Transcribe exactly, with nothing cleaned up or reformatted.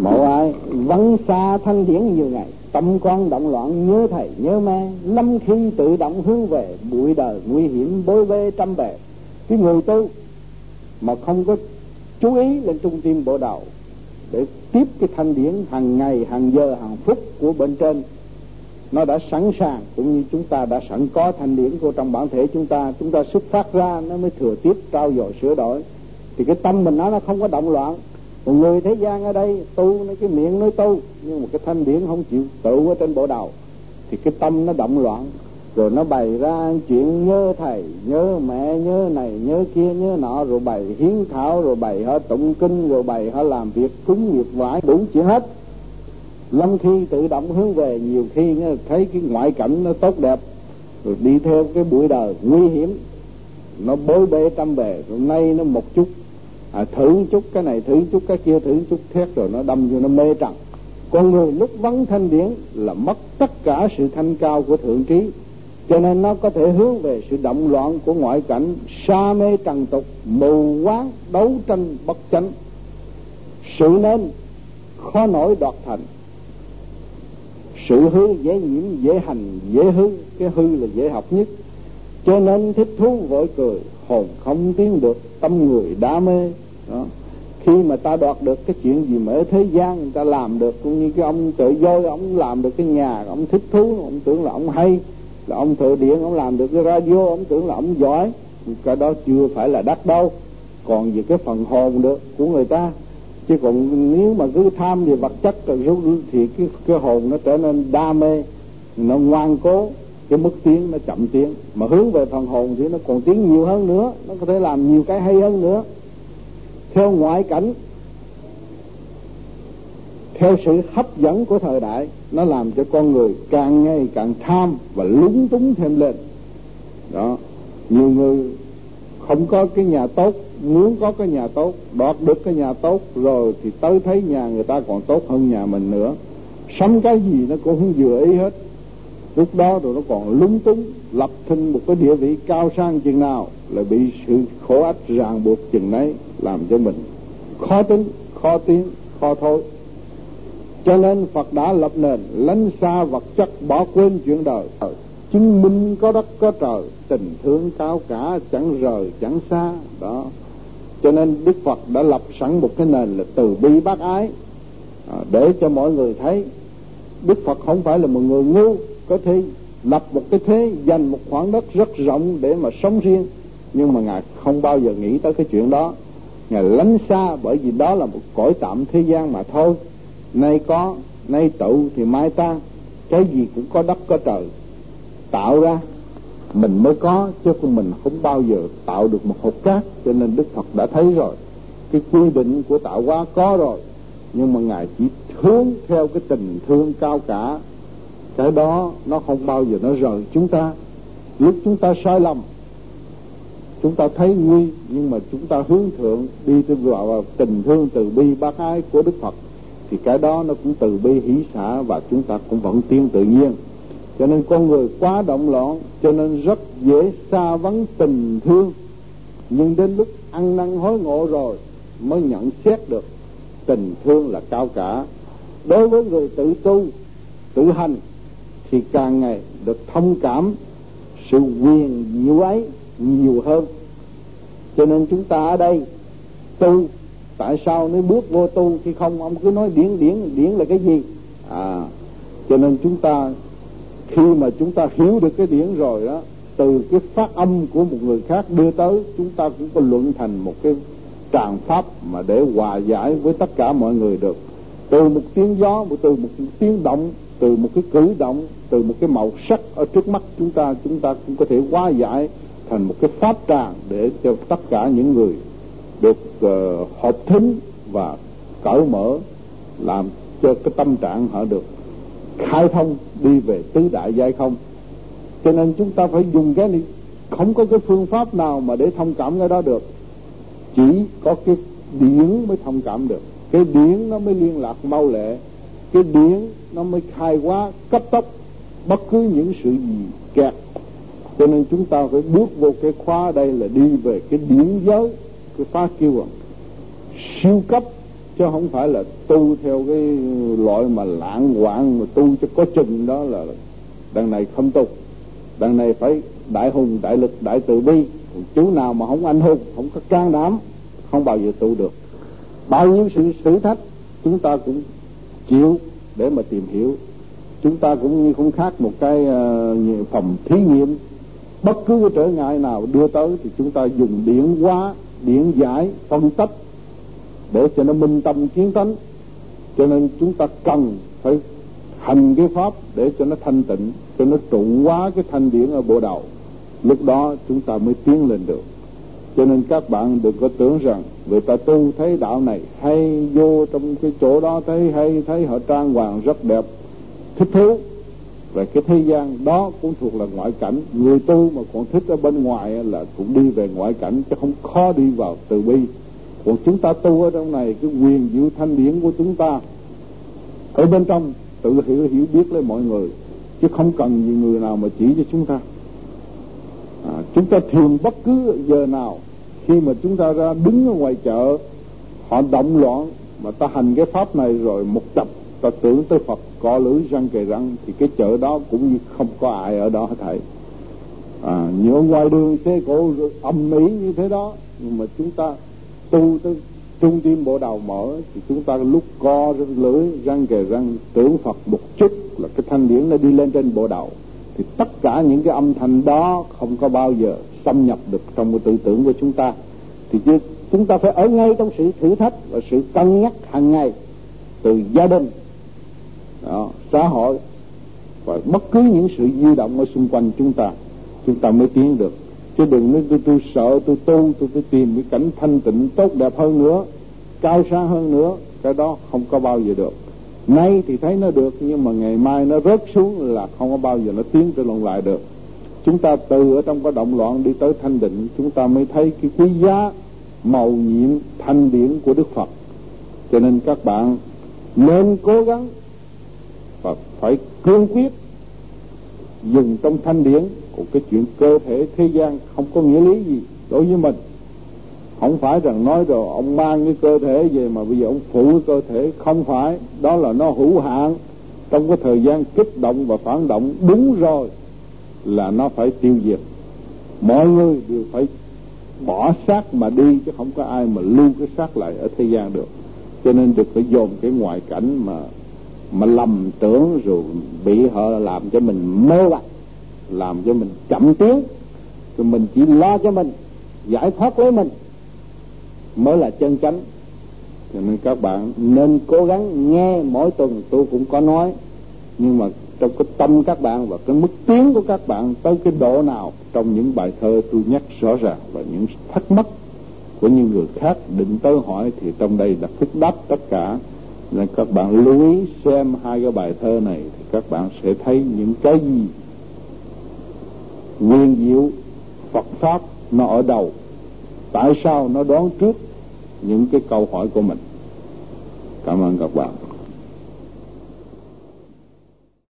Mộ ai vắng xa thanh điển nhiều ngày, tâm con động loạn nhớ thầy nhớ mẹ, lâm khi tự động hướng về, bụi đời nguy hiểm bối bê trăm bề. Cái người tu mà không có chú ý lên trung tim bộ đầu để tiếp cái thanh điển hàng ngày, hàng giờ, hàng phút của bên trên, nó đã sẵn sàng, cũng như chúng ta đã sẵn có thanh điển của trong bản thể chúng ta, chúng ta xuất phát ra nó mới thừa tiếp trao dồi sửa đổi. Thì cái tâm mình nó nó không có động loạn. Một người thế gian ở đây tu, nó cái miệng nói tu, nhưng mà cái thanh điển không chịu tự ở trên bộ đầu, thì cái tâm nó động loạn, rồi nó bày ra chuyện nhớ thầy, nhớ mẹ, nhớ này, nhớ kia, nhớ nọ, rồi bày hiến thảo, rồi bày họ tụng kinh, rồi bày họ làm việc cúng nghiệp vải, đủ chuyện hết. Lâm khi tự động hướng về, nhiều khi thấy cái ngoại cảnh nó tốt đẹp, rồi đi theo cái bụi đời nguy hiểm, nó bối bê trăm bề, rồi nay nó một chút à, thử chút cái này, thử chút cái kia, thử chút thét, rồi nó đâm vô nó mê trần. Con người lúc vắng thanh điển là mất tất cả sự thanh cao của thượng trí, cho nên nó có thể hướng về sự động loạn của ngoại cảnh, sa mê trần tục, mù quáng, đấu tranh bất chánh. Sự nên khó nổi đoạt thành, sự hư dễ nhiễm, dễ hành, dễ hư. Cái hư là dễ học nhất, cho nên thích thú vội cười, hồn không tiến được, tâm người đã mê. Đó. Khi mà ta đoạt được cái chuyện gì mà ở thế gian người ta làm được, cũng như cái ông Tự Dôi, ông làm được cái nhà, ông thích thú, ông tưởng là ông hay, là ông thợ điện, ông làm được cái radio, ông tưởng là ông giỏi. Cái đó chưa phải là đắc đâu, còn về cái phần hồn được của người ta. Chứ còn nếu mà cứ tham về vật chất thì cái, cái hồn nó trở nên đam mê, nó ngoan cố, cái mức tiến nó chậm tiến. Mà hướng về phần hồn thì nó còn tiến nhiều hơn nữa, nó có thể làm nhiều cái hay hơn nữa. Theo ngoại cảnh, theo sự hấp dẫn của thời đại, nó làm cho con người càng ngày càng tham và lúng túng thêm lên. Đó, nhiều người không có cái nhà tốt, muốn có cái nhà tốt, đoạt được cái nhà tốt rồi thì tới thấy nhà người ta còn tốt hơn nhà mình nữa, sống cái gì nó cũng không vừa ý hết. Lúc đó rồi nó còn lúng túng, lập thành một cái địa vị cao sang chừng nào là bị sự khổ ách ràng buộc chừng đấy, làm cho mình khó tính, khó tiến, khó thôi. Cho nên Phật đã lập nền lánh xa vật chất, bỏ quên chuyện đời, chứng minh có đất có trời, tình thương cao cả, chẳng rời chẳng xa. Đó, cho nên Đức Phật đã lập sẵn một cái nền là từ bi bác ái, à, để cho mọi người thấy Đức Phật không phải là một người ngu, có thể lập một cái thế, dành một khoảng đất rất rộng để mà sống riêng, nhưng mà Ngài không bao giờ nghĩ tới cái chuyện đó. Ngài lánh xa, bởi vì đó là một cõi tạm thế gian mà thôi. Nay có, nay tụ thì mai tan, cái gì cũng có đất có trời tạo ra, mình mới có, chứ không mình không bao giờ tạo được một hột cát. Cho nên Đức Phật đã thấy rồi, cái quy định của tạo hóa có rồi, nhưng mà Ngài chỉ hướng theo cái tình thương cao cả. Cái đó nó không bao giờ nó rời chúng ta. Lúc chúng ta sai lầm, chúng ta thấy nguy, nhưng mà chúng ta hướng thượng, đi vào tình thương từ bi bác ái của Đức Phật, thì cái đó nó cũng từ bi hỷ xả, và chúng ta cũng vẫn tiến tự nhiên. Cho nên con người quá động loạn, cho nên rất dễ xa vắng tình thương. Nhưng đến lúc ăn năn hối ngộ rồi mới nhận xét được tình thương là cao cả. Đối với người tự tu, tự hành thì càng ngày được thông cảm sự quyền diệu ấy nhiều hơn. Cho nên chúng ta ở đây tu, tại sao nếu bước vô tu khi không ông cứ nói điển điển điển là cái gì? À, cho nên chúng ta khi mà chúng ta hiểu được cái điển rồi đó, từ cái phát âm của một người khác đưa tới, chúng ta cũng có luận thành một cái tràng pháp mà để hòa giải với tất cả mọi người được. Từ một tiếng gió, từ một tiếng động, từ một cái cử động, từ một cái màu sắc ở trước mắt chúng ta, chúng ta cũng có thể hóa giải thành một cái pháp tràng để cho tất cả những người được uh, hợp thính và cởi mở, làm cho cái tâm trạng họ được khai thông, đi về tứ đại giai không. Cho nên chúng ta phải dùng cái này, không có cái phương pháp nào mà để thông cảm cái đó được, chỉ có cái điển mới thông cảm được. Cái điển nó mới liên lạc mau lẹ, cái điển nó mới khai hóa cấp tốc bất cứ những sự gì kẹt. Cho nên chúng ta phải bước vô cái khóa đây là đi về cái điển giới, cái phá kiêu siêu cấp chứ không phải là tu theo cái loại mà lãng hoạn mà tu cho có chừng đó là đằng này không tu. Đằng này phải đại hùng, đại lực, đại từ bi. Chú nào mà không anh hùng, không có can đảm, không bao giờ tu được. Bao nhiêu sự thử thách chúng ta cũng chịu để mà tìm hiểu. Chúng ta cũng như không khác một cái uh, phòng thí nghiệm. Bất cứ cái trở ngại nào đưa tới thì chúng ta dùng điện hóa, điện giải, phân tích để cho nó minh tâm kiến tánh. Cho nên chúng ta cần phải hành cái pháp để cho nó thanh tịnh, cho nó trụ hóa cái thanh điển ở bộ đầu. Lúc đó chúng ta mới tiến lên được. Cho nên các bạn đừng có tưởng rằng người ta tu thấy đạo này hay, vô trong cái chỗ đó thấy hay, thấy họ trang hoàng rất đẹp, thích thú. Về cái thế gian đó cũng thuộc là ngoại cảnh. Người tu mà còn thích ở bên ngoài là cũng đi về ngoại cảnh, chứ không khó đi vào từ bi. Còn chúng ta tu ở trong này, cái quyền diệu thanh điển của chúng ta ở bên trong tự hiểu hiểu biết lấy mọi người, chứ không cần gì người nào mà chỉ cho chúng ta. À, chúng ta thiền bất cứ giờ nào, khi mà chúng ta ra đứng ở ngoài chợ, họ động loạn mà ta hành cái pháp này rồi một chập ta tưởng tới Phật cọ lưỡi răng kề răng, thì cái chợ đó cũng như không có ai ở đó hết thảy. À, như ngoài đường xe cộ ầm ĩ như thế đó, nhưng mà chúng ta tu tới trung tim bộ đầu mở thì chúng ta lúc co lưỡi răng kề răng tưởng Phật một chút là cái thanh điển nó đi lên trên bộ đầu. Thì tất cả những cái âm thanh đó không có bao giờ xâm nhập được trong cái tư tưởng của chúng ta. Thì chứ chúng ta phải ở ngay trong sự thử thách và sự cân nhắc hàng ngày, từ gia đình, đó, xã hội và bất cứ những sự di động ở xung quanh chúng ta, chúng ta mới tiến được. Chứ đừng nói tôi, tôi sợ tôi tu, tôi phải tìm cái cảnh thanh tịnh tốt đẹp hơn nữa, cao xa hơn nữa. Cái đó không có bao giờ được. Nay thì thấy nó được, nhưng mà ngày mai nó rớt xuống là không có bao giờ nó tiến trở lại được. Chúng ta từ ở trong cái động loạn đi tới thanh định, chúng ta mới thấy cái quý giá màu nhiệm thanh điển của Đức Phật. Cho nên các bạn nên cố gắng và phải cương quyết dùng trong thanh điển. Của cái chuyện cơ thể thế gian không có nghĩa lý gì đối với mình. Không phải rằng nói rồi ông mang cái cơ thể về mà bây giờ ông phụ cái cơ thể, không phải. Đó là nó hữu hạn. Trong cái thời gian kích động và phản động đúng rồi là nó phải tiêu diệt. Mọi người đều phải bỏ xác mà đi, chứ không có ai mà lưu cái xác lại ở thế gian được. Cho nên được phải dồn cái ngoại cảnh mà mà lầm tưởng rồi bị họ làm cho mình mê hoặc, làm cho mình chậm tiến. Rồi mình chỉ lo cho mình, giải thoát lấy mình mới là chân chánh. Cho nên các bạn nên cố gắng nghe. Mỗi tuần tôi cũng có nói, nhưng mà trong cái tâm các bạn và cái mức tiến của các bạn tới cái độ nào trong những bài thơ tôi nhắc rõ ràng. Và những thắc mắc của những người khác định tới hỏi thì trong đây là phức đáp tất cả. Nên các bạn lưu ý xem hai cái bài thơ này thì các bạn sẽ thấy những cái gì nguyên diệu Phật Pháp nó ở đâu, tại sao nó đoán trước những cái câu hỏi của mình. Cảm ơn các bạn.